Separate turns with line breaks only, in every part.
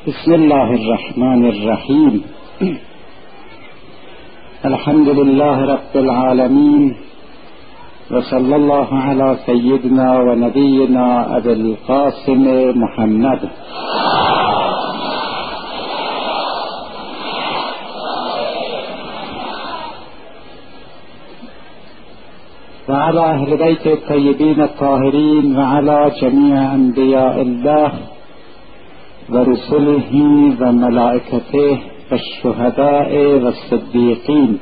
بسم الله الرحمن الرحیم. الحمد لله رب العالمین و صلی الله علی سیدنا و نبینا ابی القاسم محمد و علی اهل بیت الطیبین الطاهرین و علی جمیع انبیاء الله و رسله و ملائکته و الشهداء و الصدیقین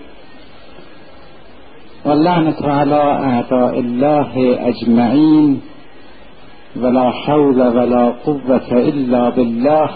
و لعنة علی اعداء الله اجمعین ولا حول ولا قوة الا بالله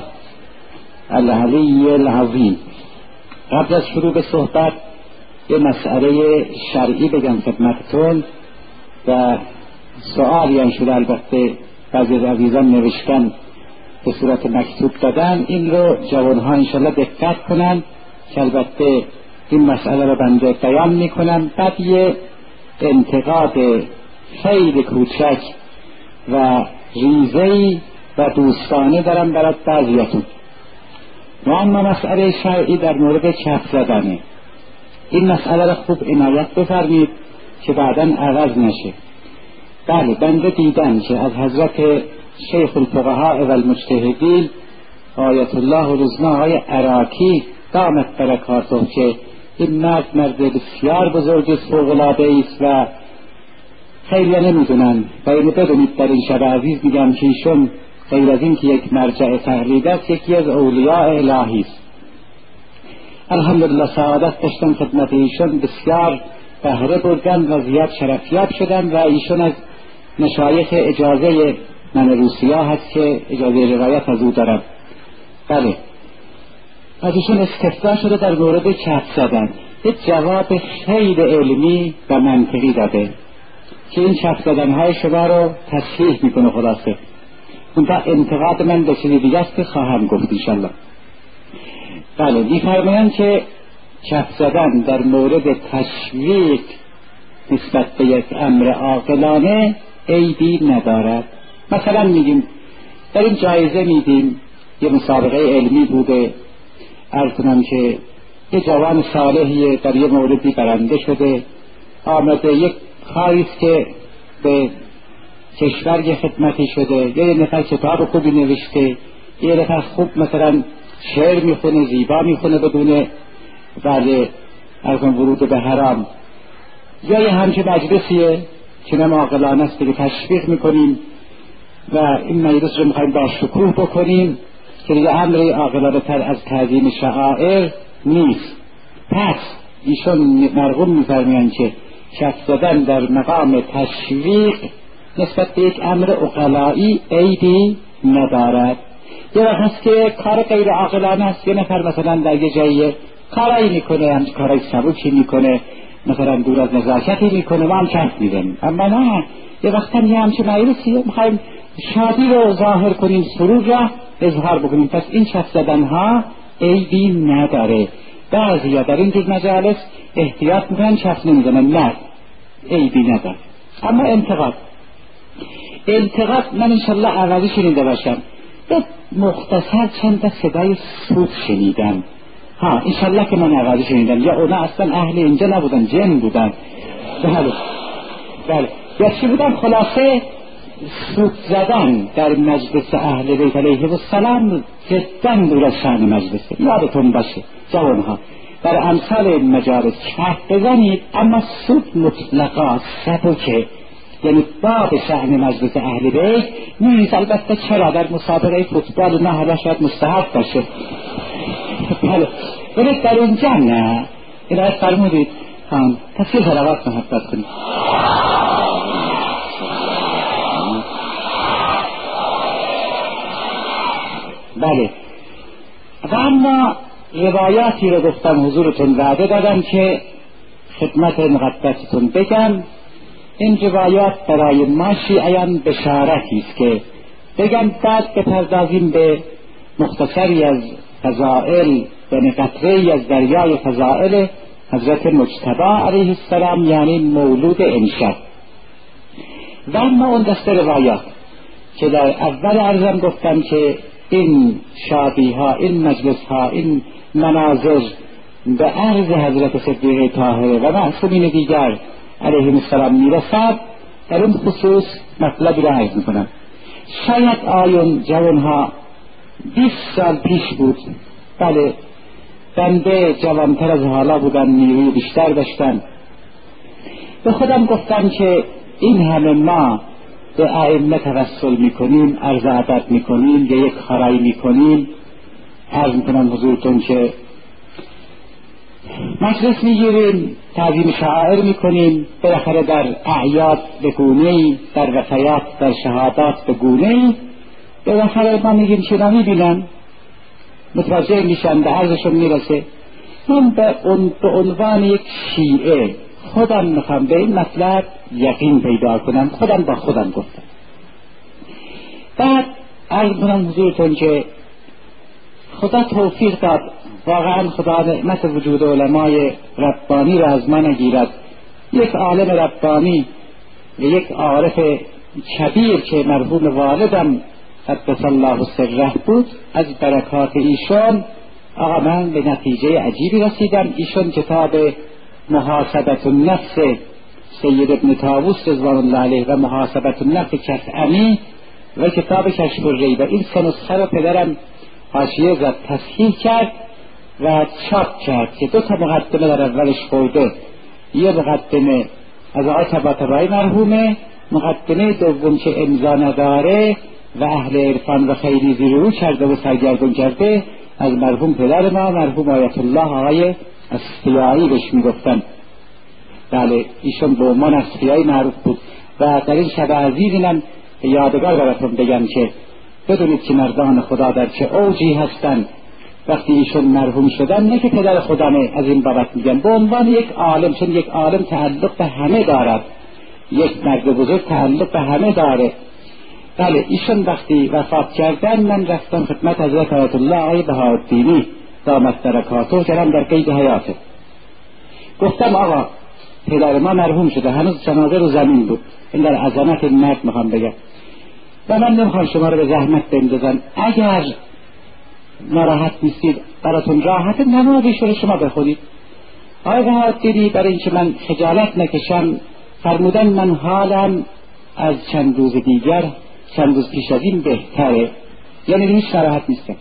العلی العظیم. قبل از شروع به صحبت یه مسئله شرعی بگم خدمتتون و سؤالی هم شده، البته بعضی از عزیزان نوشتن به صورت مکتوب دادن، این رو جوانها انشالله دقت کنن که البته این مسئله رو بنده بیان میکنم، بعد یه انتقاد خیلی کوچک و ریزه‌ای و دوستانه دارم برای بعضیاتون. و اما مسئله شرعی در مورد کف زدنه. این مسئله رو خوب عنایت بفرمید که بعداً عوض نشه. بله، بنده دیدم که از حضرت شیخ الفقهاء و المجتهدین آیت الله العظمی آقای عراقی دامت برکاته که این مرد بسیار بزرگ فوق‌العاده است و خیلی نمیدونن و اینو بدونید در این شب عزیز میگم که ایشون غیر از این که یک مرجع تقلید است، یکی از اولیاء الهی است. الحمدلله سعادت داشتم خدمت ایشون، بسیار بهره بردن و زیاد شرفیاب شدن و ایشون از مشایخ اجازه من روسیه هست که اجازه روایت از او دارم. بله، از ایشون استفسار شده در مورد کف زدن، یک جواب خیلی علمی و منطقی داده که این کف زدن های شما رو تصحیح میکنه. خلاصه اون تا انتقاد من به چیزی دیگه است که خواهم گفت انشالله. بله، میفرمایند که کف زدن در مورد تشویق نسبت به یک امر عاقلانه عیبی ندارد. مثلا میگیم در این جایزه میدیم، یه مسابقه علمی بوده، عرض کنم که یه جوان صالحی در یه موردی برنده شده، آمده یک کاریست که به کشور یه خدمتی شده، یه نفر کتاب خوبی نوشته، یه نفر خوب مثلا شعر میخونه، زیبا میخونه بدون بله ارکان ورود به حرام، یا یه همچه مجلسیه که نم عاقلانه است که تشویق میکنیم و این مجلس رو میخوایم با شکوه بکنیم که دیگه امر عاقلانه تر از تعظیم شعائر نیست. پس ایشون مرغوب میفرمایند که کف زدن در مقام تشویق نسبت به یک امر عقلایی عیبی ندارد. یه وقت هست که کار غیر عاقلانه است، یه نفر مثلا در یه جایی کارایی میکنه، همچه کارایی سبوکی میکنه، مثلا دور از نزاکتی میکنه، ما هم کف میدیم. اما نه، یه وقت هم یه همچه مجلسی میخوایم شادی رو ظاهر کنیم، سرور را اظهار بکنیم، پس این کف زدن ها عیبی نداره. بعضی ها در این جور مجالس احتیاط میکنن کف نمیزنن، نه عیبی نداره. اما انتقاد من انشالله عوضی شنیده باشم، به مختصر چند تا صدای سوت شنیدم، انشالله که من عوضی شنیدم، یا اونا اصلا اهل اینجا نبودن، جن بودن. بله یا چی بودن؟ خلاصه سوت زدن در مجلس اهل بیت علیه السلام جدا دور از شأن مجلسه. یادتون باشه جوانها در امثال این مجالس کف بزنید، اما سوت مطلقا سبکه، یعنی باب شأن مجلس اهل بیت نیست. البته چرا در مسابقه فوتبال نه، حالا شاید مستحب باشه، ولی در اونجا نه. این آیت فرمودید تصویر صلوات محبت کنید. بله، و اما روایاتی رو گفتم حضورتون وعده دادم که خدمت مقدستون بگم. این روایات برای ما شیعیان بشارتی است که بگم، بعد بپردازیم به مختصری از فضائل، یعنی قطره‌ای از دریای فضائل حضرت مجتبی علیه السلام، یعنی مولود امشب. و اما اون دسته روایات که در اول عرضم گفتم که این شادی ها، این مجلس ها، این مناظر به عرض حضرت صدیقه طاهره و معصومین دیگر علیهم السلام میرسد، در این خصوص مطلبی را عرض میکنم. شاید آیون جوانها 20 سال پیش بود، بله بنده جوانتر از حالا بودن، نیروی بیشتر داشتن، به خودم گفتم که این همه ما به ائمه توسل میکنیم، عرض ادب میکنیم، یا یک کارایی میکنیم، عرض میکنم حضورتون که مجلس میگیریم، تعظیم شعائر میکنیم، بالاخره در اعیاد به گونه‌ای، در وفیات، در شهادات به گونه‌ای، بالاخره ما میگیم چرا میبینم، متوجه میشن، به عرضشون میرسه. من به عنوان یک شیعه خودم میخوام به این مطلب یقین پیدا کنم، خودم با خودم گفتم. بعد عرض کنم حضورتون که خدا توفیق داد، واقعا خدا نعمت وجود علمای ربانی را از من نگیرد. یک عالم ربانی و یک عارف کبیر که مرحوم والدم قدس الله سره بود، از برکات ایشان آقا من به نتیجه عجیبی رسیدم. ایشان کتاب محاسبت النفس سید ابن طاووس رضوان الله علیه و محاسبت النفس کسعمی و کتاب کشف الریبه، این سه نسخه را پدرم حاشیه زد، تصحیح کرد و چاپ کرد که 2 مقدمه در اولش خورده، یه مقدمه از آقای طباطبایی مرحومه، مقدمه دوم که امضا نداره و اهل عرفان و خیلی زیر رو کرده و سرگردون کرده از مرحوم پدر ما، مرحوم آیت الله آقای اصفیایی بهش میگفتن. بله ایشون به عنوان اصفیایی معروف بود. و در این شب عزیزینم یادگار براتون بگم که بدونید که مردان خدا در چه اوجی هستن. وقتی ایشون مرحوم شدن، نه که پدر خودمه، از این بابت میگم، به عنوان یک عالم، چون یک عالم تعلق به همه دارد، یک مرد بزرگ تعلق به همه داره. بله ایشون وقتی وفات کردن، من رفتم خدمت حضرت آیت الله آقای بهاءالدینی دامت برکاته، کردم در قید حیاته، گفتم آقا پدر ما مرحوم شده، هنوز جنازه رو زمین بود، این در عظمت مرد میخوام بگم و من نمیخوام شما رو به زحمت بندازم، اگر ناراحت نیستید براتون راحت نمازش رو شما بخونید. آقای بهاءالدینی برای اینکه من خجالت نکشم فرمودن من حالم از چند روز دیگر، چند روز پیش از این بهتره، یعنی هیچ ناراحت نیستم.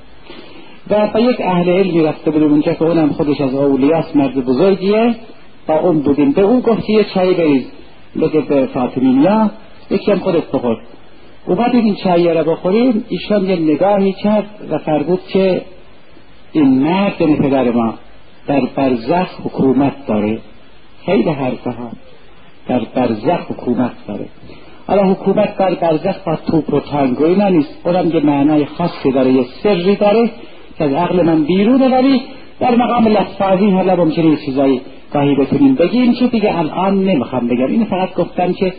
و با یک اهل علمی رفته بودم اونجا که اونم خودش از اولیاست، مرد بزرگیه، با اون بودیم، به اون گفت یه چای بریز بده به فاطمینیا، یکی هم خودت بخور. اومدیم این چایی را بخوریم، ایشان یه نگاهی کرد و فرمود که این مرد پدر ما در برزخ حکومت داره. خیلی حرفه ها، در برزخ حکومت داره. حالا حکومت در برزخ با توپ و تانگوی نیست، اونم یه معنای خاصی داره، یه سری داره که از عقل من بیرونه، ولی در مقام لطفاوی حالا ممکنه یه چیزایی گاهی بتونیم بگیم که دیگه الان نمیخوام بگم. این فقط گفتم که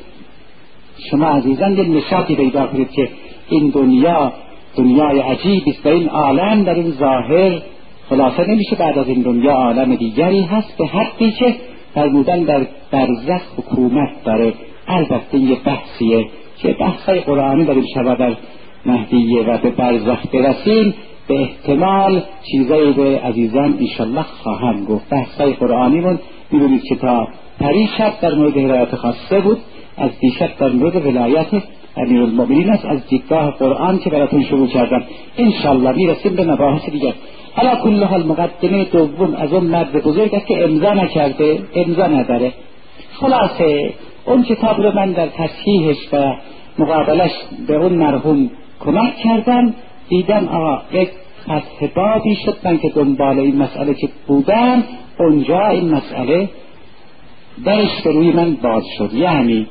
شما عزیزان یه نشاطی پیدا کنید که این دنیا دنیای عجیبی است و این عالم در این ظاهر خلاصه نمیشه، بعد از این دنیا عالم دیگری هست، به حدی که فرمودن در برزخ حکومت داره. البته یه بحثیه که بحثای قرآنی در این شبا در مهدیه و به برزخ برسیم، به احتمال چیزایی به عزیزان انشالله خواهم گفت. بحثای قرآنیمون می‌بینید که تا پریشب در مورد هدایت خاصه بود، از دیشب در مورد ولایت امیرالمؤمنین است، از دیدگاه قرآن که براتون شروع کردم. انشالله میرسیم به مباحث دیگر. حالا کل حال مقدمه دوم از اون مرد بزرگ است که امضا نکرده، امضا نداره. خلاصه اون کتاب رو من در تصحیحش و مقابلش به اون مرحوم کمک کردم، دیدم آقا یک فتح بابی شد، من که دنبال این مسئله که بودم، اونجا این مسئله درش به روی من باز شد. یعنی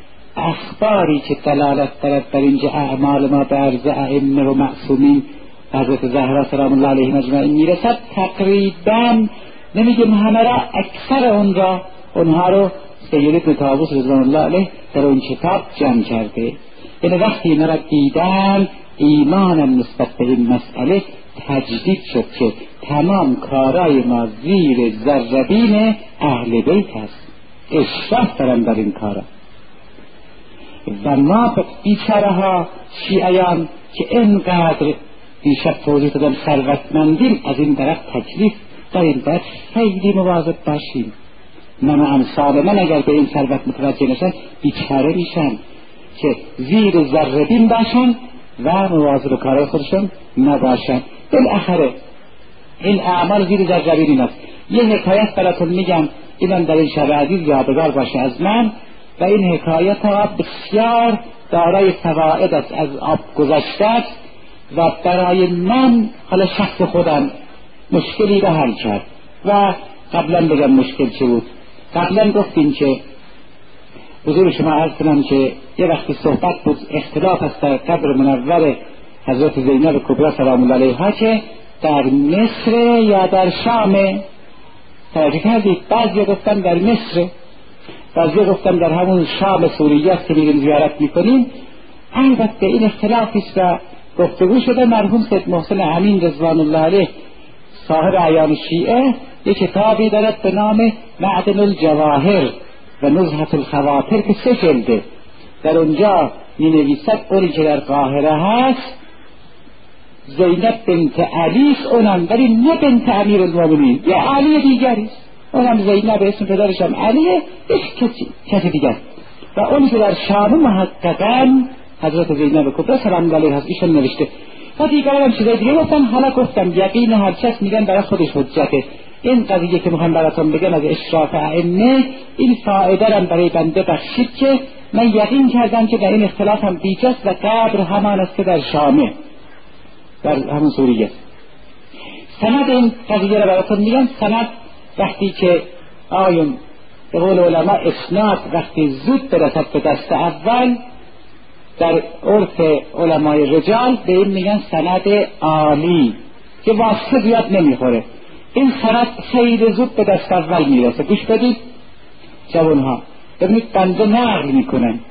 اخباری که دلالت دارد بر اینجا اعمال ما به عرض ائمه و معصومین حضرت زهرا سلام الله علیهم اجمعین میرسد، تقریبا نمیگم همه را، اکثر اونها رو سید ابن طاووس رضوان الله علیه در اون کتاب جمع کرده. یعنی وقتی اینا را دیدن، ایمانم نسبت به این مسئله تجدید شد که تمام کارای ما زیر ذره‌بین اهل بیت هست، اشراف دارن در این کارا. و ما بیچاره ها شیعیان که اینقدر دیشب توضیح دادم ثروتمندیم از این طرف تکلیف داریم، باید خیلی مواظب باشیم. من و امثال من اگر به این ثروت متوجه نشن بیچاره میشن، که زیر ذره بین باشن و مواظب کارهای خودشون نباشن. بالاخره این اعمال زیر ذره بین است. یه حکایت براتون میگم، اینم در این شب عزیز یادگار باشه از من، و این حکایت ها بسیار دارای فواید است، از آب گذشته است و برای من حالا شخص خودم مشکلی را حل کرد. و قبلا بگم مشکل چه بود. قبلا گفتیم که حضور شما عرض کنم که یه وقتی صحبت بود اختلاف است در قبر منور حضرت زینب کبری سلام الله علیها که در مصر یا در شام. توجه کردید؟ بعضی گفتن در مصر، بعضی گفتن در همون شام سوریه است که میریم زیارت میکنیم. البته این اختلافی است و گفتگو شده. مرحوم سید محسن امین رضوان الله علیه صاحب اعیان شیعه یک کتابی دارد به نام معدن الجواهر و نزهة الخواطر که 3 جلده. در اونجا می نویسد اونی که در قاهره هست زینب بنت علی است، اونم ولی نه بنت امیر المؤمنین، یه علی دیگری است. اونم زینب اسم پدرش هم علیه، کسی دیگر. و اونی که در شام محققاً حضرت زینب کبری سلام الله علیها هست، ایشون نوشته. و دیگران هم چیزای دیگه گفتن. حالا گفتم یقین هر کس میگن برای خودش حجته. این قضیه که میخوام براتون بگم از اشراف ائمه، این فایده را برای بنده بخشید که من یقین کردم که در این اختلاف هم بیجاست و قبر همان است که در شامه، در همون سوریه. سند این قضیه را براتون میگم. سند وقتی که آیون به قول علما اسناد وقتی زود برسد به دست اول، در عرف علمای رجال به این میگن سند عالی که واسطه زیاد نمیخوره. این سند خیلی زود به دست اول میرسه. گوش بدید جوانها، ببینید بنده نقل میکنن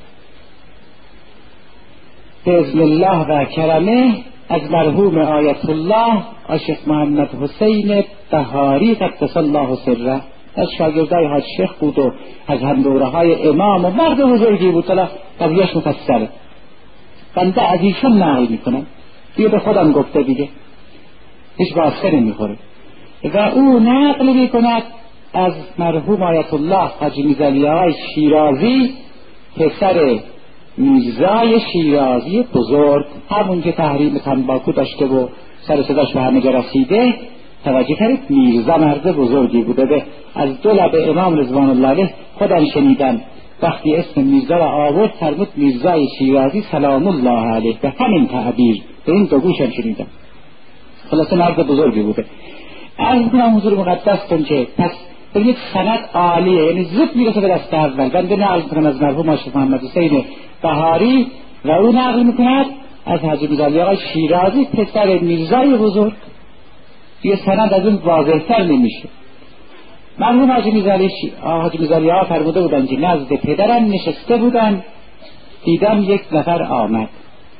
بإذن الله و کرمه از مرحوم آیت الله شیخ محمد حسین بهاری قدس الله سره، از شاگردای حاج شیخ بود و از هم دوره های امام و مرد بزرگی بود. حالا قضیهش مفصله. بنده از ایشون نقل میکنم، دیگه به خودم گفته دیگه هیچ واسطه نمیخوره. و او نقل میکند از مرحوم آیت الله حاجی میرزا شیرازی، پسر میرزای شیرازی بزرگ، همون که تحریم تنباکو داشته و سر صداش به همه جا رسیده. توجه کردید؟ میرزا مرد بزرگی بوده. به از 2 لب امام رضوان الله علیه خودم شنیدم وقتی اسم میرزا را آورد فرمود میرزای شیرازی سلام الله علیه، به همین تعبیر، به این 2 گوشم شنیدم. خلاصه مرد بزرگی بوده. عرض کنم حضور مقدستون که پس ببینید سند عالیه، یعنی زود میرسه به دست اول. بنده نقل میکنم از مرحوم شیخ محمد حسین بهاری و او نقل میکند از حاجی میرزا شیرازی پسر میرزای بزرگ. یه سند از اون واضح‌تر نمیشه. مرحوم حاجی میرزا فرموده بودن که نزد پدرم نشسته بودن، دیدم یک نفر آمد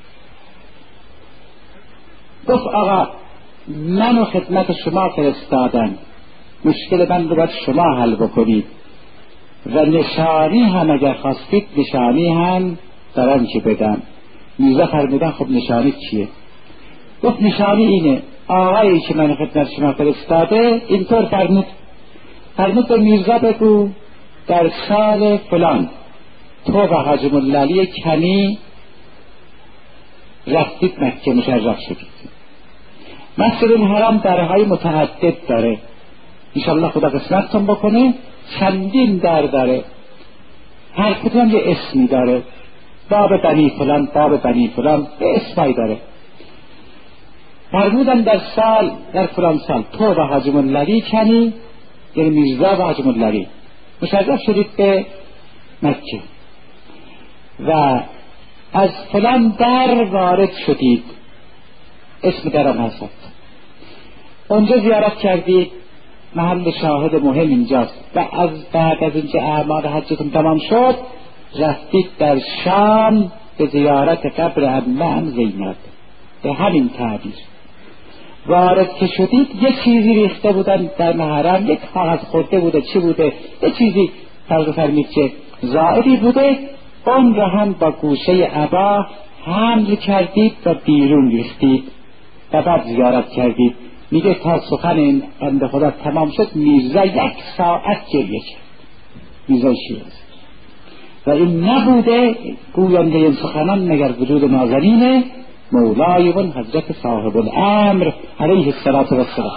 گفت آقا منو خدمت شما فرستادن، مشکل من رو باید شما حل بکنید و نشانی هم اگر خواستید نشانی هم دارم که بدم. میرزا فرمودن خب نشانی چیه؟ گفت نشانی اینه، آقایی که من خدمت شما فرستاده اینطور فرمود به میرزا بگو در سال فلان تو و حاجی ملالی کنی رفتید مکه مشرف شدید. مسجد الحرام درهای متعدد داره، انشالله خدا قسمتتون بکنه. چندین در داره، هر کدوم یه اسمی داره، باب بنی فلان، باب بنی فلان، به اسمایی داره. فرمودن در فلان سال تو و حاجی ملالی کنی، یعنی میرزا و حاجی ملالی مشرف شدید به مکه و از فلان در وارد شدید، اسم درم هست، اونجا زیارت کردید، محل شاهد مهم اینجاست. و بعد از اینکه اعمال حجتون تمام شد رفتید در شام به زیارت قبر عمه زینب. به همین تعبیر وارد که شدید یه چیزی ریخته بودن در محرم، یک کاغذ خورده بوده، چی بوده، یه چیزی فرض فرمید که زائدی بوده، اون را هم با گوشه عبا حمل کردید و بیرون ریختید. و بعد زیارت کردید. میگه تا سخن این بنده خدا تمام شد میرزا 1 ساعت گریه کرد، میرزا شیراز. و این نبوده گوینده این سخنان مگر وجود نازنین مولایمون حضرت صاحب الامر علیه الصلاة والسلام.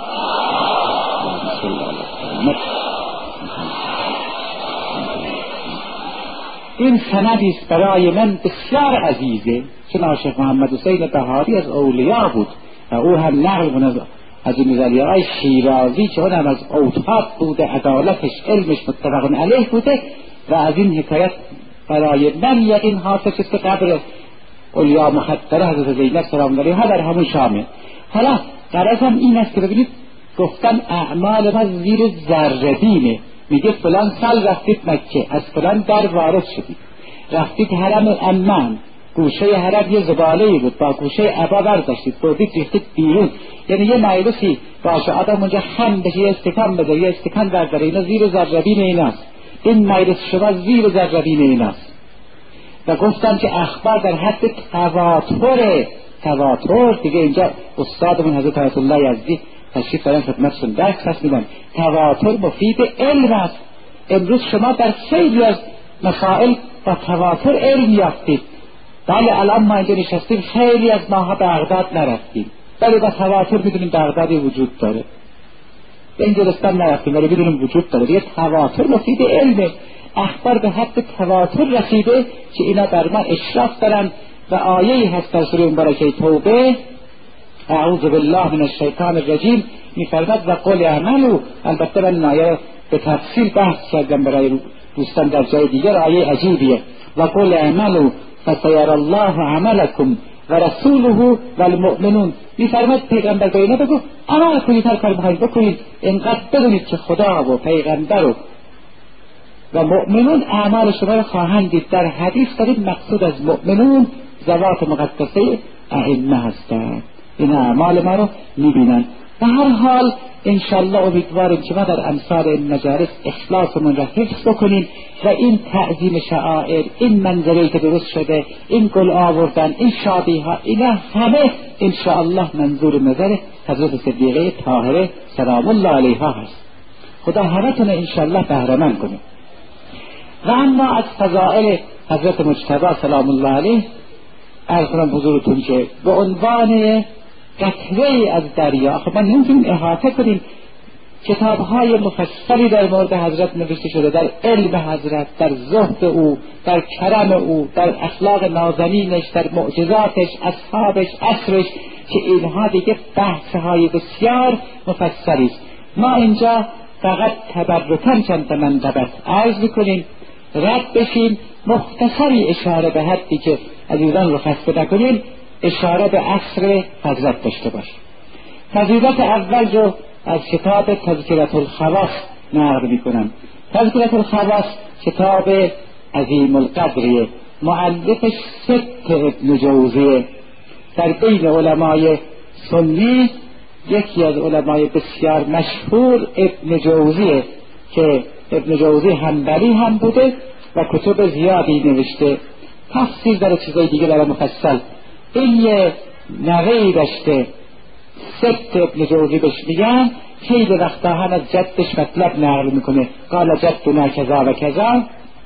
این سندی است برای من بسیار عزیزه، چون شیخ محمد حسین بهاری از اولیاء بود و او هم نقل کند از این اولیاء شیرازی که اونم از اوتاد بوده، عدالتش علمش متفق علیه بوده و از این حکایت برای من یقین حاصل شد که قبر اولیاء مخدره حضرت زینب سلام علیها در همون شامه. حالا غرضم این است که ببینید گفتن اعمال ما زیر ذره‌بینه. میگه فلان سال رفتید مکه، از فلان در وارد شدید، رفتید حرم امان، گوشه حرم یه زباله‌ای بود، با گوشه عبا برداشتید بردید ریختید بیرون، یعنی یه مجلسی باشه آدم اونجا خم بشه، یه استکان بده، یه استکان برداره، اینا زیر ذره‌بین ایناست. این مجلس شما زیر ذره‌بین ایناست. و گفتم که اخبار در حد تواتر دیگه. اینجا استادمون حضرت آیت الله یزدی تشریف دارن خدمتشون درس پس میدن. تواتر مفید علم است. امروز شما در خیلی از مسائل با تواتر علم یافتید. بله الان ما اینجا نشستیم، خیلی از ماها بغداد نرفتیم، ولی با تواتر میدونیم بغدادی وجود داره. به انگلستان نرفتیم ولی میدونیم وجود داره. دیگه تواتر مفید علمه. اخبار به حد تواتر رسیده که اینا بر ما اشراف دارن و آیه‌ای هست در سوره مبارکه توبه، اعوذ بالله من الشیطان الرجیم، می‌فرماد و قل اعملوا. البته من آیه به تفصیل بحث کردم برای دوستان در جای دیگر، آیه عجیبیه. و قل اعملوا فسيرى الله عملكم و رسوله و المؤمنون. می‌فرماد پیغمبر به اینا بگو عمل کنید، هر کاری بخواید بکنید، اینقدر بدونید که خدا و پیغمبر و مؤمنون اعمال شما را خواهند دید. در حدیث دارید مقصود از مؤمنون ذوات مقدسه ائمه هستند، این اعمال ما رو میبینن. و هر حال انشالله امیدواریم که ما در امثال این مجالس اخلاصمون را حفظ بکنیم و این تعظیم شعائر، این منظری که درست شده، این گل آوردن، این شادی ها، اینا همه انشاءالله منظور نظر حضرت صدیقه طاهره سلام الله علیها هست. خدا همتون انشاءالله بهره‌مند کنه. و اما از فضائل حضرت مجتبی سلام الله علیه عرض کنم حضورتون که به عنوان قطره از دریا، خب من نمیتونیم احاطه کنیم، کتاب‌های مفصلی در مورد حضرت نوشته شده، در علم حضرت، در زهد او، در کرم او، در اخلاق نازنینش، در معجزاتش، اصحابش، عصرش، که اینها دیگه بحث‌های بسیار مفصلی است. ما اینجا فقط تبرکاً چند منطقه عرض می‌کنیم، رد بشیم، مختصری اشاره به حدی که عزیزان رو خسته نکنیم، اشاره به عصر حضرت داشته باشیم. فضیلت اول رو از کتاب تذکرة الخواص نقل میکنم. تذکرة الخواص کتاب عظیم القدریه، مؤلفش ست ابن جوزیه. در بین علمای سنی یکی از علمای بسیار مشهور ابن جوزیه که ابن جوزی حنبلی هم بوده و کتب زیادی نوشته، تفسیر داره، چیزای دیگه داره مفصل. این یه نوهی داشته ست ابن جوزی بهش میگن، خیلی وقتا هم از جدش مطلب نقل میکنه، قال جدنا کذا و کذا.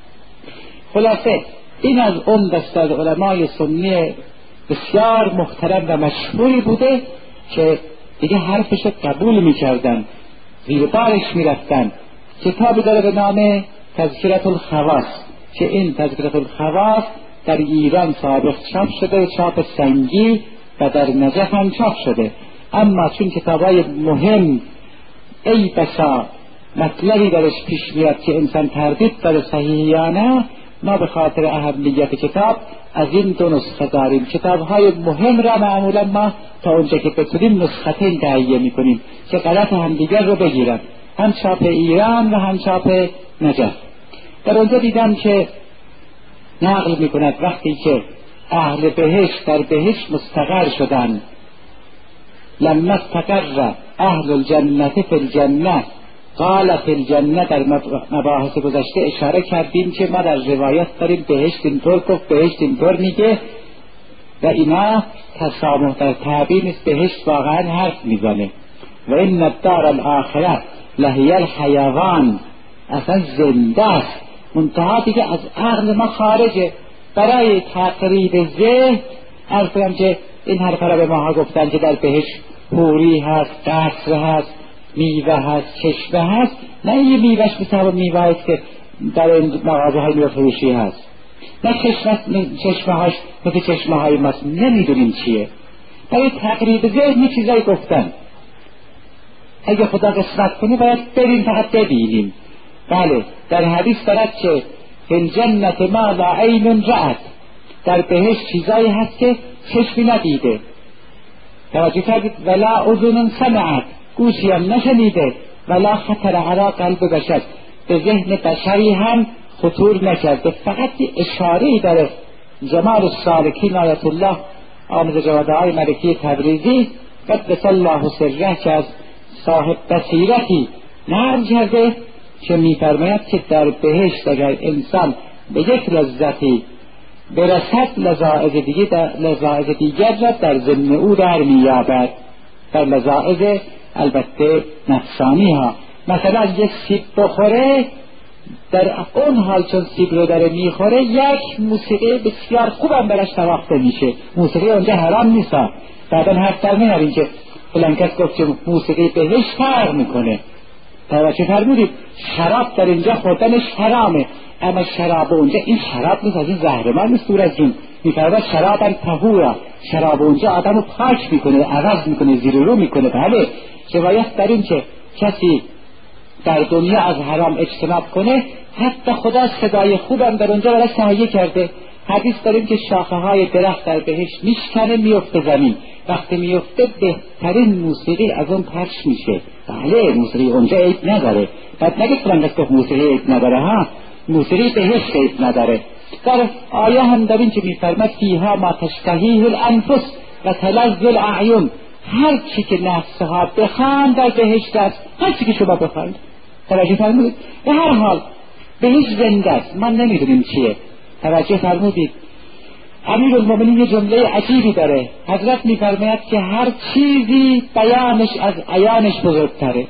خلاصه این از اون دسته از علمای سنی بسیار محترم و مشهوری بوده که دیگه حرفش قبول میکردن، زیر بارش میرفتن. کتابی داره به نام تذکرة الخواص که این تذکرة الخواص در ایران سابق چاپ شده، چاپ سنگی، و در نجف هم چاپ شده. اما چون کتابای مهم ای بسا مطلبی درش پیش میاد که انسان تردید داره صحیح یا نه، ما به خاطر اهمیت کتاب از این دو نسخه داریم. کتابهای مهم را معمولا ما تا اونجا که بتونیم نسختین تهیه میکنیم که غلط همدیگر رو بگیرن، هم چاپ ایران و هم چاپ نجف. در اونجا دیدم که نقل میکند وقتی که اهل بهشت در بهشت مستقر شدن، لما استقر اهل الجنة فی الجنة قال فی الجنة، در مباحث گذشته اشاره کردیم که ما در روایت داریم بهشت اینطور گفت، بهشت اینطور میگه، و اینا تسامح در تعبیر نیست، بهشت واقعا حرف میزنه. و این الدار الاخره لهی الحیوان، اصلا زنده است، منتها دیگه از عقل ما خارجه. برای تقریب ذهن عرض کنم که این حرفا را به ماها گفتن که در بهشت حوری هست، قصر هست، میوه هست، چشمه هست. نه یه میوهش مثل میوه هست که در این مغازه های میوه فروشی هست، نه چشمه هاش مثل چشمه های ماست، نمیدونیم چیه. برای تقریب ذهن یه چیزایی گفتن. اگه خدا قسمت کنه باید بریم فقط ببینیم. بله در حدیث دارد که فی الجنت ما لا عین رأت، در بهشت چیزایی هست که چشمی ندیده، توجه کردید، ولا اذن سمعت، گوشی هم نشنیده، ولا خطر علی قلب بشر، به ذهن بشری هم خطور نکرده. فقط یه اشاره‌ای داره جمال السالکین آیت الله آموزه جوادهای ملکی تبریزی قدس الله سره که از صاحب بصیرتی نقل کرده که می‌فرماید که در بهشت اگر انسان به یک لذتی برسد، لذائذ دیگر را در ضمن او در می‌یابد، در لذائذ البته نفسانی ها. مثلا یک سیب بخوره، در اون حال چون سیب رو داره میخوره یک موسیقی بسیار خوبم براش نواخته میشه. موسیقی اونجا حرام نیست، بعدا حرف در میاریم که فلان کس گفت که موسیقی بهش فرق میکنه. توجه فرمودید، شراب در اینجا خوردنش حرامه، اما شراب اونجا این شراب نیست، از این زهرمار نیست. دور از جون میفرماید شرابا طهورا، شراب اونجا آدمو پاک میکنه، عوض میکنه، زیر رو میکنه. بله روایت در این که کسی در دنیا از حرام اجتناب کنه، حتی خدا صدای خوبم در اونجا براش تهیه کرده. حدیث داریم که شاخه های درخت در بهشت میشکنه، میفته زمین، وقتی میفته بهترین موسیقی از اون پخش میشه. بله موسیقی اونجا عیب نداره، بعد نگه فلان کس گفت موسیقی عیب نداره، ها موسیقی بهشت عیب نداره. در آیه هم داریم که میفرماد فیها ما تشتهیه الانفس و تلذ الاعین، هر چی که نفسها بخوان در بهشت است، هر چی که شما بخواید. توجه فرمودید؟ به هر حال بهشت زنده است، ما نمیدونیم چیه. توجه فرمودید؟ امیرالمومنین یه جمله عجیبی داره، حضرت میفرماید که هر چیزی بیانش از عیانش بزرگتره.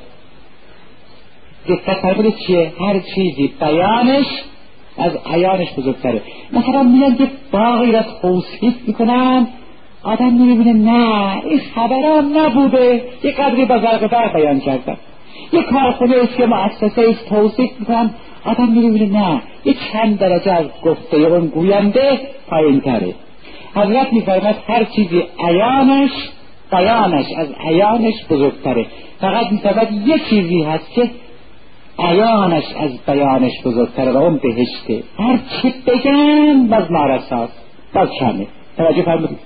دقت فرمودید چیه؟ هر چیزی بیانش از عیانش بزرگتره. مثلا میان یه باقی را توصیف میکنن، آدم میبینه نه این خبرم نبوده، یه قدری با زرق برق بیان کردن. یه کارخونه است که مؤسسه است توصیف میکنن، آدم میبینه نه یه چند درجه از گفته اون گوینده پایین تره. حضرت میفرماید هر چیزی عیانش بیانش از عیانش بزرگتره. فقط میفرماید یه چیزی هست که عیانش از بیانش بزرگتره و اون بهشته. هر چی بگن باز نارساست، باز کمه. توجه فرمودید؟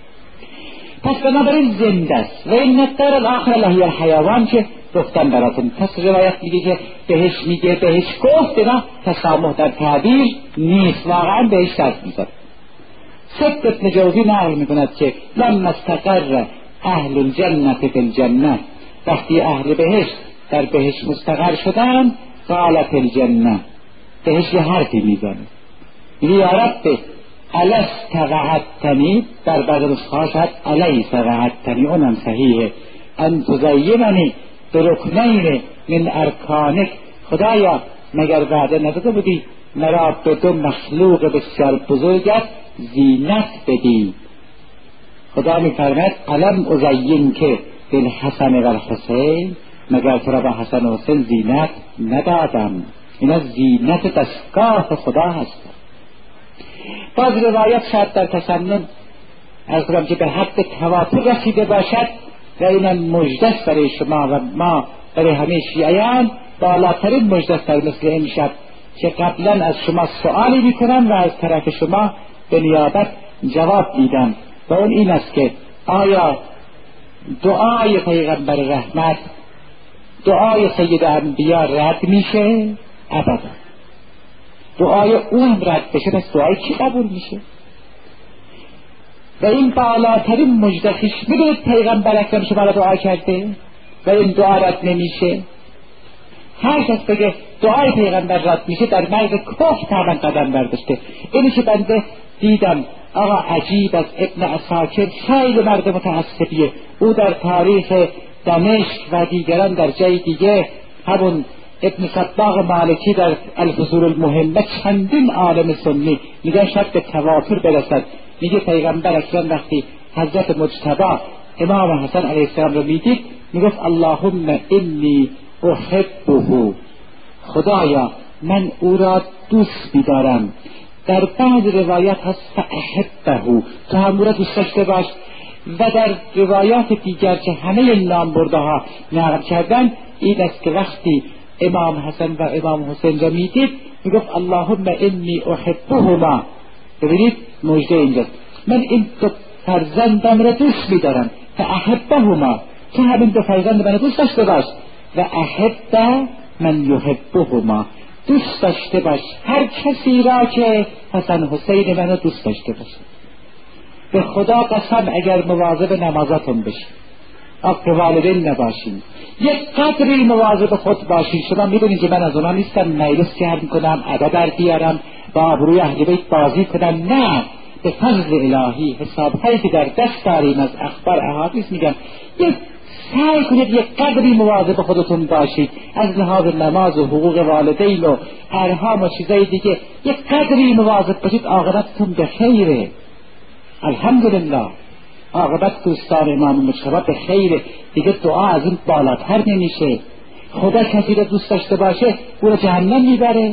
پس بنابراین زنده است. و این الدار الاخره لهی الحیوان که گفتم براتون. پس روایت میگه که بهش میگه بهش گفت، اینا تسامح در تعبیر نیست، واقعا بهش دست میزد. سبت ابن جوزی نقل میکند که لما استقر اهل الجنة فی الجنة، وقتی اهل بهشت در بهشت مستقر شدن، قالت الجنة، بهشت یه حرفی میزنه، یا رب الست وعدتنی، در بعض نسخه‌ها شد الیس وعدتنی، اونم صحیحه، ان تزیننی برکنین من ارکانک، خدایا مگر وعده نداده بودی مرا به دو مخلوق بسیار بزرگت زینت بدی؟ خدا میفرماید الم ازین که بالحسن و الحسین، مگر تو را به حسن و حسین زینت ندادم؟ اینا زینت دستگاه خدا هست. باز روایت شاید در تسنن از کنم که به حد تواتر رسیده باشد و این مجدست برای شما و ما برای همه شیعیان بالاترین مجدست مثل این شب که قبلا از شما سؤالی میکنم و از طرف شما به نیابت جواب میدم، و اون این است که آیا دعای پیغمبر رحمت، دعای سید انبیا رد میشه؟ ابدا. دعای او هم رد بشه، پس دعای کی قبول میشه؟ و این بالاترین مجدخیش میدونید پیغمبر اکرم شما را دعا کرده و این دعا رد نمیشه. هر کس بگه دعای پیغمبر رد میشه در مرز کفر طبعا قدم برداشته. اینی که بنده دیدم آقا عجیب از ابن عساکر خیلی مرد متعصبیه، او در تاریخ دمشق و دیگران در جای دیگه، همون ابن صباغ مالکی در الفصول المهمه، چندین عالم سنی میگن شاید به تواتر برسد. میگه پیغمبر اکرم وقتی حضرت مجتبی امام حسن علیه السلام رو میدید میگفت اللهم انی احبه، خدایا من او را دوست می‌دارم. در بعض روایات هست فاحبه، تو هم او را دوست داشته باش. و در روایات دیگر که همه این نام برده ها نقل کردن این است که وقتی امام حسن و امام حسین را میدید میگفت اللهم انی احبهما. ببینید مژده اینجاست، من این دو فرزندم را دوست می‌دارم. فاحبهما، تو همین دو فرزند من دوست داشته باش. و احب من یحبهما، دوست داشته باش هر کسی را که حسن حسین منو دوست داشته باشه. به خدا قسم اگر مواظب نمازاتون بشین، عاق والدین نباشین، یک قدری مواظب خود باشین. شما میدونید که من از اونا نیستم مجلس کار میکنم، ادب در بیارم، با آبروی اهل بیت بازی کنم. نه، به فضل الهی حسابهایی که در دست داریم از اخبار احادیث میگم، یک سعی کنید یک قدری مواظب خودتون باشید از لحاظ نماز و حقوق والدین و ارحام و چیزای دیگه. یک قدری مواظب باشید، عاقبتتون به خیره. الحمدلله عاقبت دوستان امام مجتبی به خیره. دیگه دعا از این بالاتر نمیشه. خدا کسی رو دوست داشته باشه او رو جهنم میبره.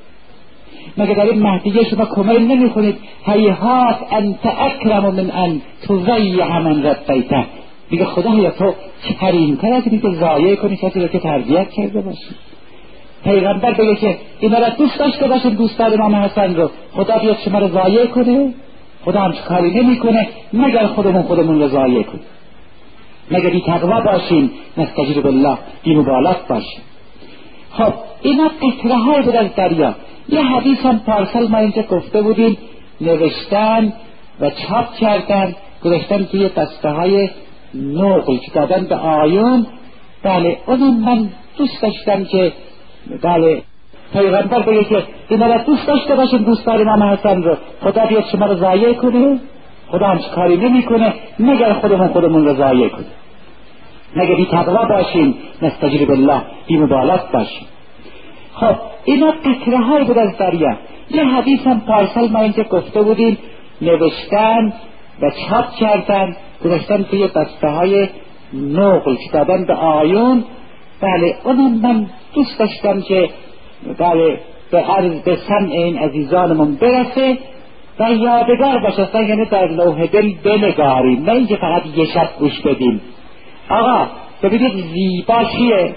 مگه در این مهدیه شما کمیل نمیخونید هیهات انت اکرم من ان تضیع من ربیته؟ میگه خدایا تو کریم‌تر از اینی که ضایع کنی کسی رو که تربیت کرده باشی. پیغمبر بگه که اینا را دوست داشته باشین دوستان امام حسن رو، خدا بیاد شما رو ضایع کنه؟ خدا هم کاری نمیکنه مگر خودمون رو ضایع کنه. مگر بی تقوا باشین، نستجیب بالله، بی مبالات باشین. خب اینا قطره های بود از دریا. یه حدیث هم پارسال ما اینجا گفته بودیم، نوشتن و چاپ کردن، گذاشتن که یه دسته های نقل که دادن به آیون. بله اونم من دوست داشتم که بله پیغمبر بگه که اینا را دوست داشته باشین دوستان امام حسن رو، خدا بیاد شما رو ضایع کنه؟ خدا هم کاری نمی کنه مگر خودمون رو ضایع کنه. مگر بی تقوا باشین، نستجیب بالله، بی مبالات باشین. خب اینا قطره های بود از دریا. یه حدیث هم پارسال ما اینجا گفته بودیم، نوشتن و چاپ کردن، گذاشتن توی دسته های نقل که دادن به آیون. بله اونم من دوست داشتم که بله به سمع این عزیزانمون برسه و یادگار باشه، یعنی در لوح دل بنگاریم، نه اینکه فقط یه شب گوش بدیم. آقا ببینید زیبا چیه؟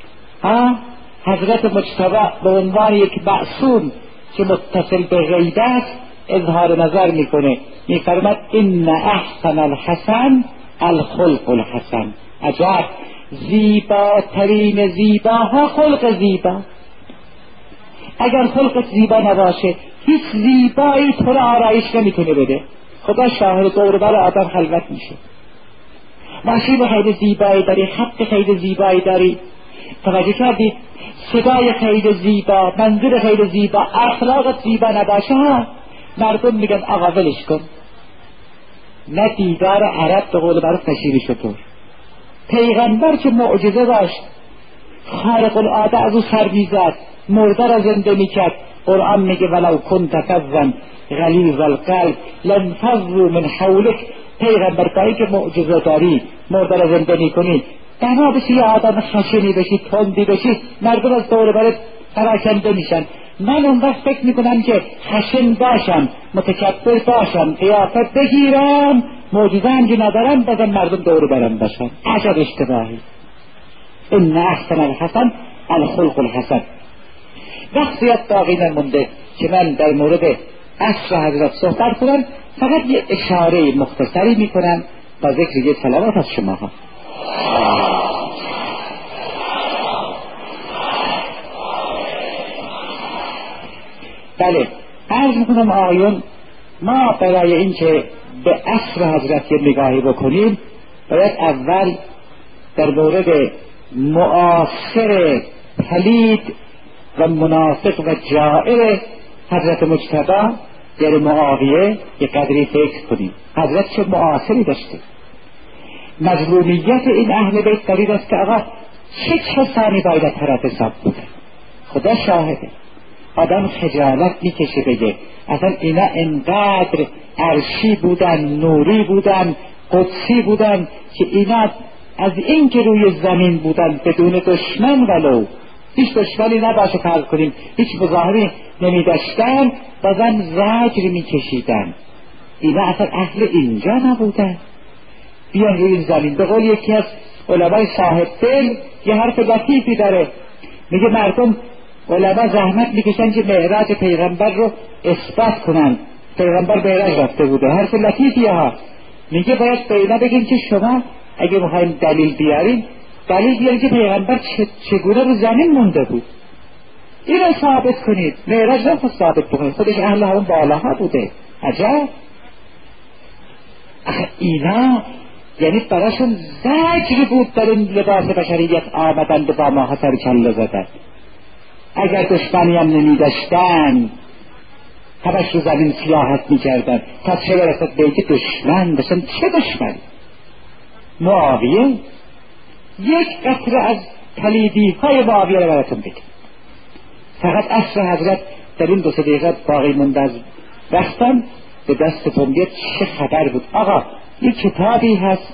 حضرت مجتبی به عنوان یک معصوم که متصل به غیب است اظهار نظر میکنه، میفرماد ان احسن الحسن الخلق الحسن. عجب، زیباترین زیباها خلق زیبا. اگر خلقت زیبا نباشه هیچ زیبایی تو را آرایش نمیتونه بده. خدا شاهد، دور بر آدم خلوت میشه. ماشین خیلی زیبایی داری، خط خیلی زیبایی داری، توجه کردید؟ صدای خیلی زیبا، منظور خیلی زیبا، اخلاقت زیبا نباشه مردم میگن آقا ولش کن. نه دیدار عرب به قول معروف نشینی شطور. پیغمبر که معجزه داشت، خارق العاده از او سر میزد، مرده را زنده میکرد. قرآن میگه ولو کنت فظا غلیظ القلب لانفضوا من حولک. پیغمبر کاری که معجزه داری، مرده را زنده میکنی، بنا بشی یه آدم خشنی بشی، تندی بشی، مردم از دور برت پراکنده میشن. من اون وقت فکر میکنم که خشن باشم، متکبر باشم، قیافت بگیرم، معجزه همجی ندارم، بازم مردم دور برم باشن. عجب اشتباهی. ان احسن الحسن الخلق الحسن. وقت زیاد باقی نمونده که من در مورد عصر حضرت صحبت کنم، فقط یه اشاره مختصری میکنم با ذکر یه صلوات از شما ها. بله عرض میکنم آقایون، ما برای این که به عصر حضرت یه نگاهی بکنیم باید اول در مورد معاصر پلید و منافق و جائر حضرت مجتبی یعنی معاویه یه قدری فکر کنیم حضرت چه معاصری داشته. مظلومیت این اهل بیت دلیل است که آقا چه کسانی باید طرف حساب بوده. خدا شاهده. آدم خجالت میکشه بگه اصلا اینا انقدر عرشی بودن، نوری بودن، قدسی بودن که اینا از این که روی زمین بودن بدون دشمن، ولو هیچ دشمنی نباشه فرض کنیم، هیچ مظاهری نمیداشتن، بازم زجر میکشیدن. اینا اصلا اهل اینجا نبودن. بیان روی این زمین. به قول یکی از علمای صاحب دل یه حرف لطیفی داره، میگه مردم علما زحمت میکشن که معراج پیغمبر رو اثبات کنن. پیغمبر معراج رفته بوده. حرف لطیفیه ها. میگه باید به اینا بگیم که شما اگه میخواین دلیل بیارین، دلیل بیارین که پیغمبر چگونه رو زمین مونده بود. اینو ثابت کنید. معراج رو ثابت بکنید. خودش اهل همون بالاها بوده. عجب. اینا یعنی براشون زجر بود در این لباس بشریت آمدن به با ما سر کله زدن. اگر دشمنی هم نمی داشتن همش رو زمین سیاحت می کردن تا چه برسد به اینکه دشمن داشتن. چه دشمن؟ معاویه. یک قطره از کلیدی های معاویه رو براتون بگم. فقط عصر حضرت در این 2-3 دقیقه باقی مونده از وقتم به دستتون بیاد چه خبر بود. آقا یک کتابی هست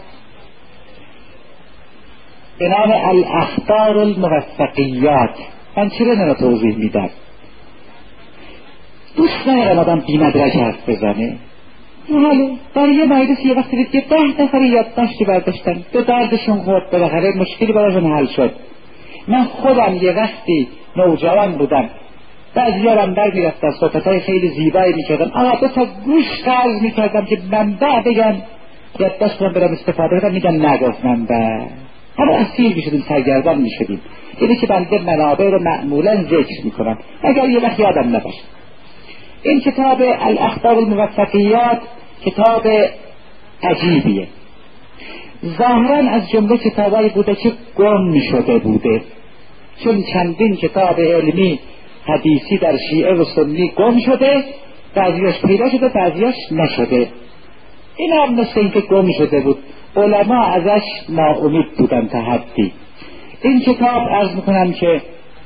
به نام الاخبار الموفقیات. من چرا نرا توضیح میدم؟ دوست ندارم آدم بی مدرک حرف بزنه. حالا در یه مجلس یه وقتی دید که 10 نفر یادداشتی برداشتن، به دردشون خورد، بالاخره مشکلی براشون حل شد. من خودم یه وقتی نوجوان بودم، بعضی‌ها بر میرفتن صحبت‌های خیلی زیبایی میکردن، آقا 2 تا گوش قرض میکردم که منبع بگن، یادداشت کنم برم استفاده کنم، میگن نگفت منبع. حالا اسیر میشدیم، سرگردان میشدیم. اینه که بنده منابع رو معمولا ذکر میکنم اگر یه وقت یادم نباشه. این کتاب الاخبار الموفقیات کتاب عجیبیه. ظاهرا از جمله کتابایی بوده که گم شده بوده، چون چندین کتاب علمی حدیثی در شیعه و سنی گم شده، بعضیاش پیدا شده بعضیاش نشده. این هم مثل این که گم شده بود، علما ازش ناامید بودن تا حدی. این کتاب عرض میکنم که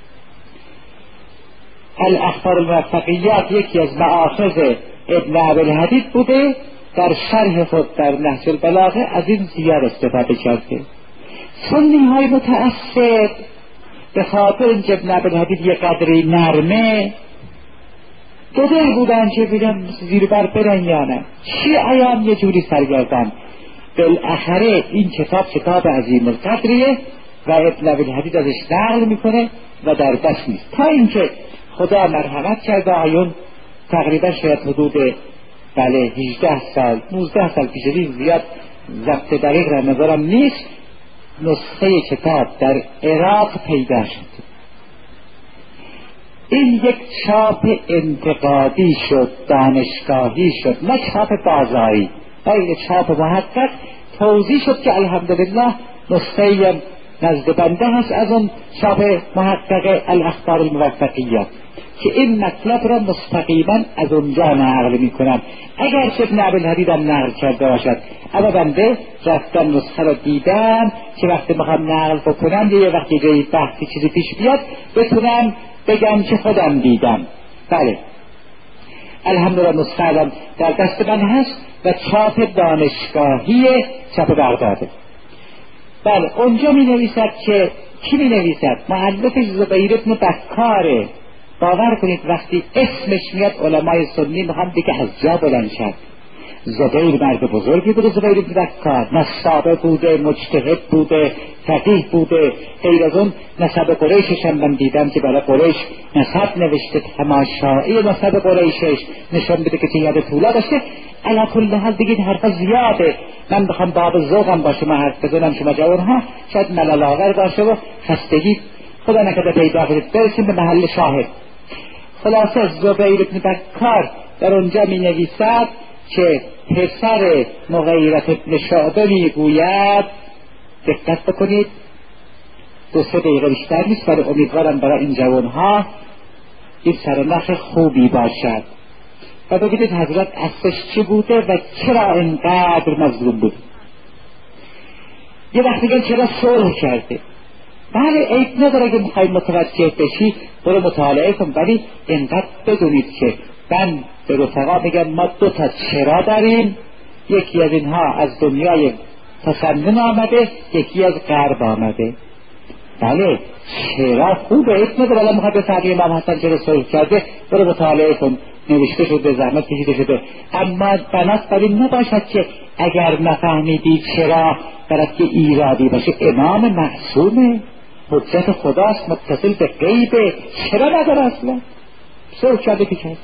الاخبار الموفقیات یکی از مآخذ ابن عبدالحدید بوده، در شرح خود در نهج البلاغه از این زیاد استفاده کرده. سنی های متعصب به خاطر اینکه ابن عبدالحدید یه قدری نرمه دو دل بودن که بگن زیر بر برن یا نه، شیعیان یه جوری سرگردن. بالاخره این کتاب عظیم القدریه و ابن عبدالحدید ازش نقل میکنه و در دست نیست، تا اینکه خدا مرحمت کرده آیون تقریبا شاید حدود 18 سال 19 سال پیش، زیاد ضبط دقیق را نظرم نیست، نسخه کتاب در عراق پیدا شد. این یک چاپ انتقادی شد، دانشگاهی شد، نه چاپ بازاری، بلکه چاپ محقق. توضیح شد که الحمدلله نسخه نزد بنده هست از اون چاپ محقق الاخبار الموفقیات که این مطلب را مستقیما از اونجا نقل میکنم، اگر که ابن عبدالحدید هم نقل کرده باشد. اما بنده رفتم نسخه را دیدم که وقتی میخوام نقل بکنم یه وقتی جایی بحثی چیزی پیش بیاد بتونم بگم که خودم دیدم. بله الحمدلله نسخه الان در دست من هست و چاپ دانشگاهی چاپ بغداده. بله اونجا می نویسد که کی می نویسد؟ مؤلفش زبیر بن بکاره. باور کنید وقتی اسمش میاد علمای سنی میخوام دیگه از جا بلند شد. زبیر مرد بزرگی بوده، زبیر بن بکار نصابه بوده، مجتهد بوده، فقیه بوده. غیر از اون نسب قریشش هم من دیدم که برای قریش نسب نوشته، تماشایی نسب قریشش نشان بده که یاد طولا داشته. علا کل حال دیگه این حرفا زیاده، من بخوام باب ذوقم باشه من حرف بزنم شما جوانها شاید ملال آور باشه و خستگی خدا نکرده پیدا کنید. برسیم به محل شاهد. خلاصه زبیر بن بکار در اونجا می نویسد که پسر مغیرة بن شعبه می گوید، دقت بکنید 2-3 دقیقه بیشتر نیست، برای امیدوارم برای این جوانها این سرنخ خوبی باشد. و ببینید حضرت اصلش چی بوده و چرا اینقدر مظلوم بود. یه وقت میگن چرا صلح کرده. بله عیب نداره که میخوای متوجه بشی برو مطالعه کن، ولی اینقدر بدونید که من به رفقا میگم ما 2 تا چرا داریم، یکی از اینها از دنیای تسنن آمده، یکی از غرب آمده. بله چرا خوبه، عیب نداره. الان میخوای بفهمی امام حسن چرا صلح کرده برو مطالعه کن، نوشته شده، زحمت کشیده شده. اما بنات بر این نباشد که اگر نفهمیدی چرا برات که ایرادی باشه. امام معصومه، حجت خداست، متصل به غیبه، چرا نداره اصلا؟ صلح کرده که کرده.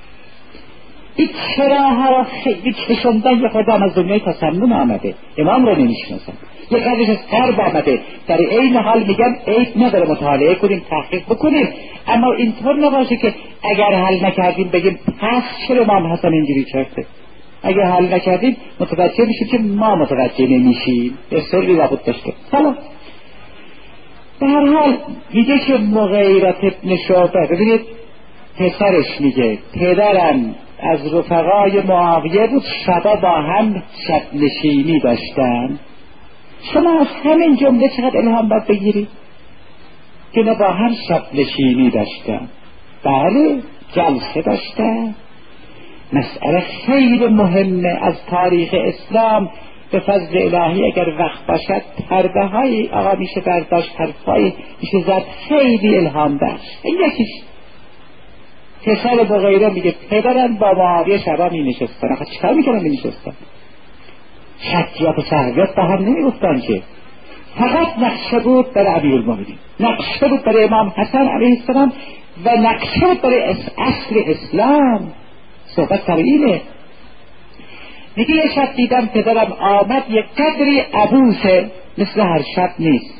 این چراها خیلی کشوندن. یه خودم از دنیای تسنن آمده، امام رو نمیشناسن، یک قدرش از غرب آمده. در این حال میگم عیب نداره مطالعه کنیم، تحقیق بکنیم، اما اینطور نباشه که اگر حل نکردیم بگیم پس چرا امام حسن اینجوری کرده. اگر حل نکردیم متوجه میشیم که ما متوجه نمیشیم. اصولی لابد داشته. حالا به هر حال میگه که مغیرت ابن شعبه، ببینید پسرش میگه پدرم از رفقای معاویه بود، شبا با هم شب نشینی داشتن. شما از همین جمله چقدر الهام باید بگیرید که با هم شب نشینی داشتن. بله جلسه داشتن. مسئله خیلی مهمه از تاریخ اسلام. به فضل الهی اگر وقت باشد پرده های آقا میشه برداشت، حرفای میشه زد، خیلی الهام بخش. این یکیش پسر بغیره میگه پدرم با معاویه شبا می نشستن. آخه چکار میکنن می نشستن؟ شکیات و صحویات با هم نمیگفتن که، فقط نقشه بود برای امیرالمومنین، نقشه بود برای امام حسن علیه السلام و نقشه بود برای اصل اسلام. صحبت سر اینه. میگه یه شب دیدم پدرم آمد، یک قدری عبوسه، مثل هر شب نیست.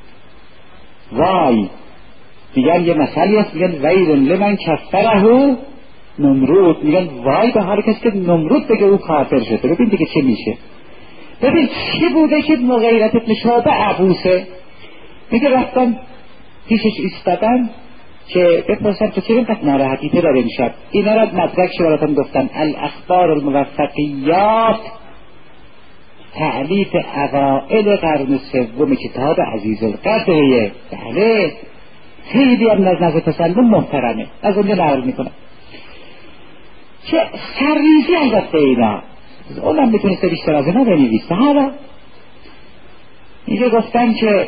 وای، میگن یه مثلی هست، میگن ویل لمن کفره نمرود. میگن وای به هر کسی که نمرود بگه او کافر شده. ببین دیگه چه میشه. ببین چی بوده که مغیرت ابن شعبه عبوسه. میگه رفتن پیشش ایستادن که بپرسن تو چه اینقدر ناراحتی تو داره امشب. اینا را مدرک شبارتان گفتن الاخبار الموفقیات، تألیف اوائل قرن سوم کتاب عزیز القدریه. بله خیلی هم نزد تسلم محترمه، از اونجا نقل میکنم که سرریزی البته اینا اونم میتونسته بیشتر از اینا بنویسه. حالا اینجا گفتن که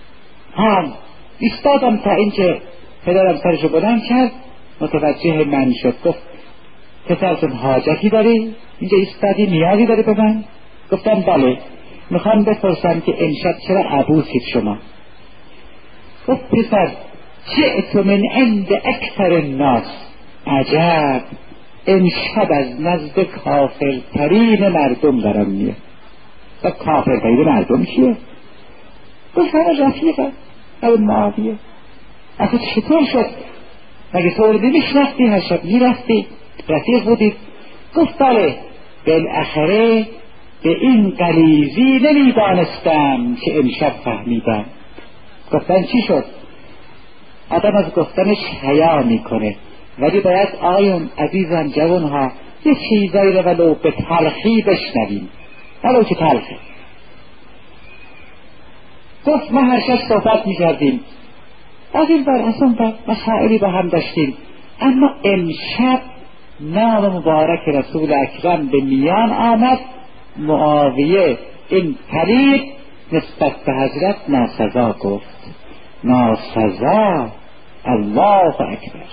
ایستادم تا اینکه پدرم سرشو بلند کرد، متوجه من شد، گفت پسرتون حاجتی داری؟ اینجا ایستادی، نیازی داری به من؟ گفتم بله، میخوام بپرسم که امشب چرا عبوسید شما؟ گفت پسر جئت من عند اکثر الناس. عجب، امشب از نزد کافرترین مردم دارم میاد. و کافرترین مردم کیه؟ گفت همه رفیقه ابو معاویه. اصلا چطور شد؟ مگه تو رو نمیشناختی؟ هر شب میرفتی رفیق بودید؟ گفت بله، بالاخره به این غلیظی نمیدانستم که امشب فهمیدم. گفتن چی شد؟ آدم از گفتنش حیا میکنه، ولی باید آقایون عزیزان جوانها یه چیزایی رو ولو به تلخی بشنویم، ولو که تلخه. گفت ما هر شب صحبت میکردیم، از این بر از اون بر مسائلی با هم داشتیم، اما امشب نام مبارک رسول اکرم به میان آمد. معاویه این پلید نسبت به حضرت ناسزا گفت. ناسزا، الله اکبر.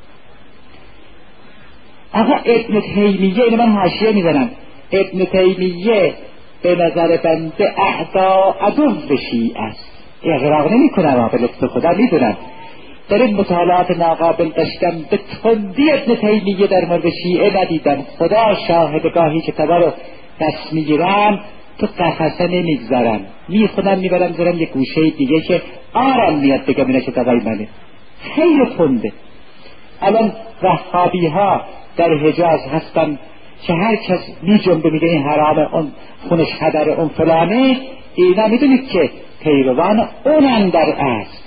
آقا ابن تیمیه، اینو من حاشیه میزنم، ابن تیمیه به نظر بنده اعدا عدو شیعه است. اغراق نمی کنم، به لطف خدا میدونم در این مطالعات ناقابل داشتم، به تندی ابن تیمیه در مورد شیعه ندیدم. خدا شاهدگاهی که تبا رو دست میگیرم تو قفسه نمیگذارم، میخونم میبرم زرم یک گوشه دیگه که آرم میاد بگم اینه که تبای منه. خیلی تنده. الان وهابی ها در حجاز هستن که هر کس می جنبه میگه این حرامه، اون خونش هدره، اون فلانه. اینا میدونید که پیروان اون اندر است.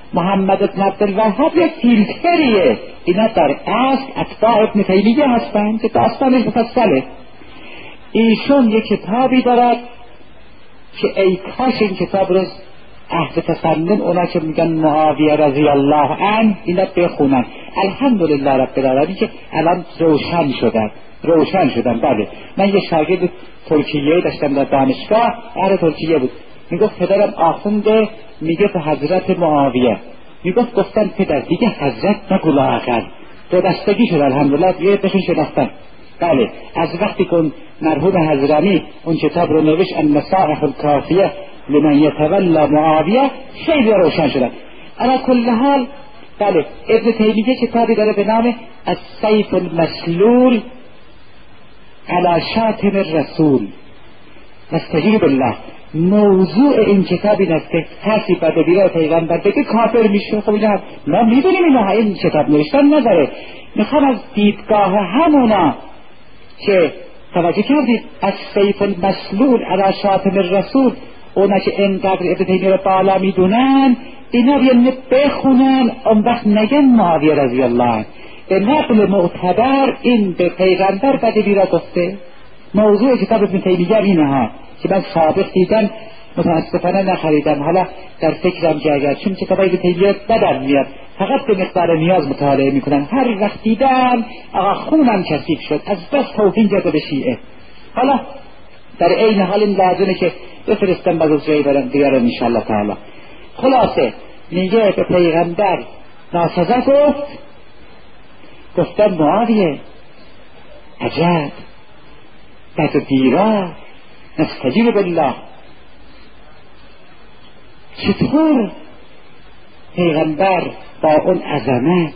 محمد بن عبدالوهاب یک فیلتریه. اینا در اصل اتباع ابن تیمیه هستند که داستانش مفصله. ایشون یک کتابی دارد که ای کاش این کتاب رو اهل تسنن، اونا که میگن معاویه رضی الله عنه، اینا بخونن. الحمدلله رب العالمین که الان روشن شدن. بله، من یه شاگرد ترکیه داشتم در دانشگاه، اهل ترکیه بود، میگفت پدرم آخونده میگه به حضرت معاویه، گفتم پدر دیگه حضرت نگو لااقل، دو دستگی شد الحمدلله، دیگه بهشون شناختن. بله، از وقتی که مرحوم حضرمی اون کتاب رو نوشت النصائح الکافیه لمن یتولی معاویه، خیلی روشن شدن. علی کل حال بله، ابن تیمیه کتابی داره به نام السیف المسلول علی شاتم الرسول. نستجیب بالله. موضوع این کتاب این است که کسی بده بیره پیغمبر بگه کافر میشه. خب اینا ما میدونیم اینا این کتاب نوشتن نداره. میخوام از دیدگاه همونا که توجه کردید از سیف المسلول علی شاتم الرسول، اونا که اینقدر ابن تیمیه رو بالا میدونن، اینا بیان بخونن، اون وقت نگن معاویه رضی الله عنه. به نقل معتبر این به پیغمبر بده بیره گفته. موضوع کتاب ابن تیمیه اینه ها که من سابق دیدم، متاسفانه نخریدم. حالا در فکرم که اگر چون کتاب ابن تیمیه بدم میاد، فقط به مقدار نیاز مطالعه میکنم. هر وقت دیدم آقا خونم کثیف شد از بس توهین کرده به شیعه. حالا در عین حال این لازمه که بفرستم بعد از جایی برم دیگرم انشاءالله تعالی. خلاصه میگه به پیغمبر ناسزا گفتم معاویه عجب بد و بیرا، نستجیب بالله. چطور پیغمبر با اون عظمت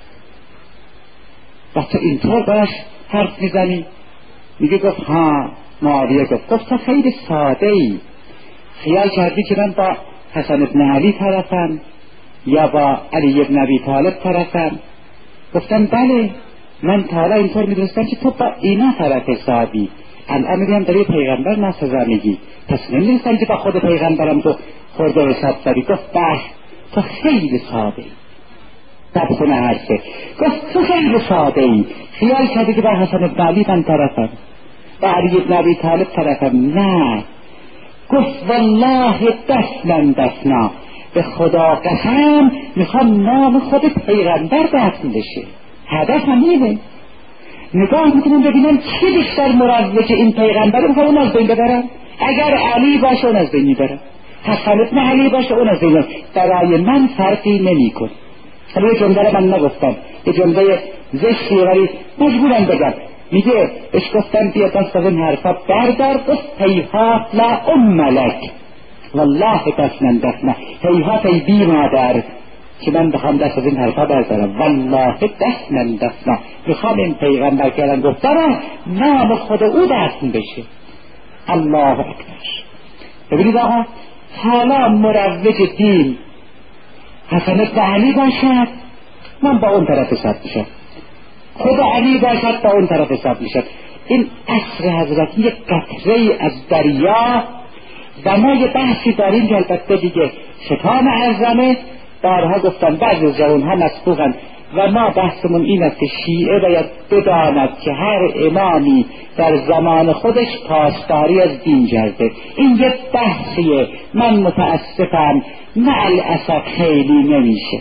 و تو اینطور باش حرف میزنی؟ میگه گفت ها. معاویه گفت تو خیلی ساده ای، خیال کردی که من با حسن بن علی طرفم یا با علی بن ابی طالب طرفم؟ گفتم بله، من تا حالا اینطور میدونستم که تو با اینا طرف حسابی، الان میگم داری پیغمبر ناسزا میگی، پس نمیدونستم که با خود پیغمبرم تو خورده حساب داری. گفت بله تو خیلی ساده ای. بدخونه حرفه. گفت تو خیلی ساده ای، خیال کردی که با حسن بن علی من طرفم، با علی بن ابی طالب طرفم. نه، گفت والله دفنا، به خدا قسم میخوام نام خود پیغمبر دفن بشه. هدف همینه. نگاه میکنم ببینم چی بیشتر مروج این پیغمبر میخوام اون از بین ببرم. اگر علی باشه اون از بین میبرم، حسن بن علی باشه اون از بین میبرم. برای من فرقی نمیکنه. حالا یه جمله رو من نگفتم، یه جمله زشتی ولی مجبورم بگم. میگه اش گفتم بیا دست از این حرفا بردار. گفت هیهات لا ام لک والله دفنا، هیهات ای بی مادر که من بخوام دست از این حرفا بردارم، والله دفنا، میخوام این پیغمبر که الان گفتم نام خود او دفن بشه. الله اکبر. ببینید آقا، حالا مروج دین حسن بن علی باشد، من با اون طرف حساب میشم. خود علی باشد با اون طرف حساب میشد. این عصر حضرت یک قطره از دریا. و ما یه بحثی داریم که البته دیگه ختام اعظمه، بارها گفتم بعضی از جوانها مسبوقن و ما بحثمون این است که شیعه باید بداند که هر امامی در زمان خودش پاسداری از دین کرده. این یه بحثیه. من متاسفم مع الاسف خیلی نمیشه.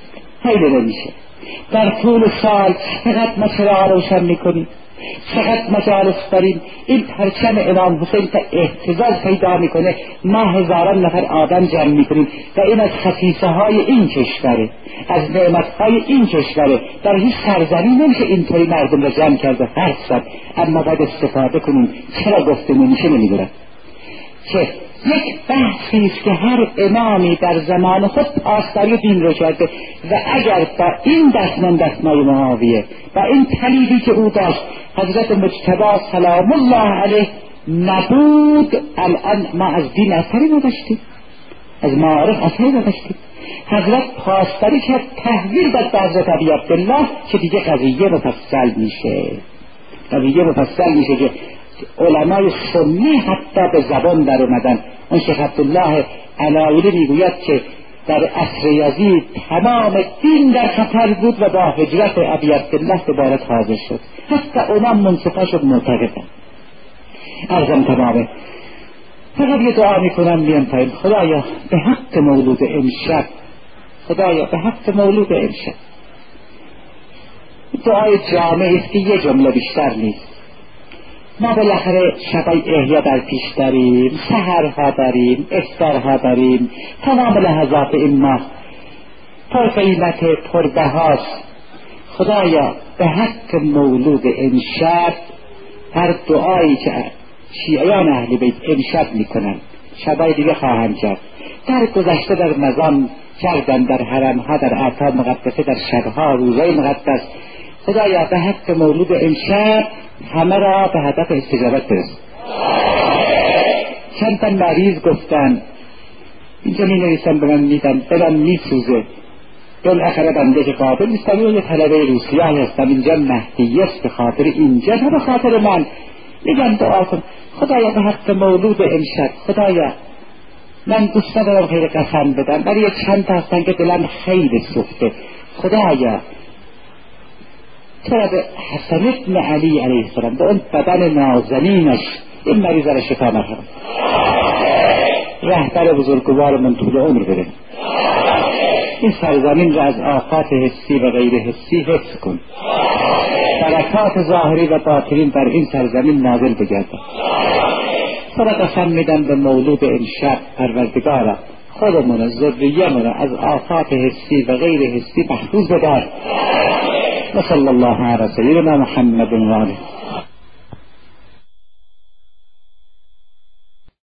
در طول سال چقدر مسئله روشن میکنیم، چقدر مجالس داریم. این پرچم امام حسین تا اهتزاز پیدا میکنه، ما هزاران نفر آدم جمع میکنیم و این از خصیصه های این کشوره، از نعمت های این کشوره. در هیچ سرزمین نمیشه اینطوری مردم را جمع کرده حرف زد. اما باید استفاده کنیم. چرا گفتمون میشه نمیدونم که یک بحثی است که هر امامی در زمان خود پاسداری دین رو کرده و اگر با این دستمای معاویه با این پلیدی که او داشت حضرت مجتبی سلام الله علیه نبود، الان ما از دین اثری نداشتیم، از معارف اثری نداشتیم. حضرت پاسداری کرد، تحویل داد به حضرت ابی عبدالله که دیگه قضیه مفصل میشه که علمای سنی حتی به زبان در اومدن. اون شیخ عبدالله علایلی میگوید که در عصر یزید تمام دین در خطر بود و با هجرت ابی عبدالله دوباره تازه شد. حتی اونم منصفه و معتقدن. عرضم تمامه. فقط یه دعا میکنم میان پایین. خدایا به حق مولود امشب، خدایا به حق مولود امشب، دعای جامعی است که یه جمله بیشتر نیست. ما بالاخره شبای احیا در پیش داریم، سحرها داریم، افطارها داریم، تمام لحظات این ماه پر قیمت، پر بهاست. خدایا به حق مولود امشب هر دعایی که شیعیان اهل بیت امشب میکنن شبای دیگه خواهند کرد، در گذشته در مزان کردن، در حرمها، در اعطا مقدسه، در شبها روزای مقدس، خدایا به حق مولود امشب همه را به هدف استجابت برس. چند تا مریض گفتن، اینجا می نویسن به من میدن، دلم میسوزه، بالاخره بنده که قابل نیستم، یه طلبه روسیه هستم، اینجا مهدی است، به خاطر اینجا نه به خاطر من، میگم دعا کن خدایا به حق مولود امشب. خدایا من دوست ندارم خیلی قسم بدم، ولی یه چند تا هستن که دلم خیلی سوخته، خدایا تو را به حسن ابن علی علیه السلام، به اون بدن نازنینش این مریض را شفا مرحمت، رهبر بزرگوار من طول عمر بده، این سرزمین را از آفات حسی و غیر حسی حفظ کن، برکات ظاهری و باطنی بر این سرزمین نازل بگردد. تو را قسم میدم به مولود امشب پروردگارا خودمون ذریه‌مون از آفات حسی و غیر حسی محفوظ بدار. وصلی الله علی سیدنا محمد و آله.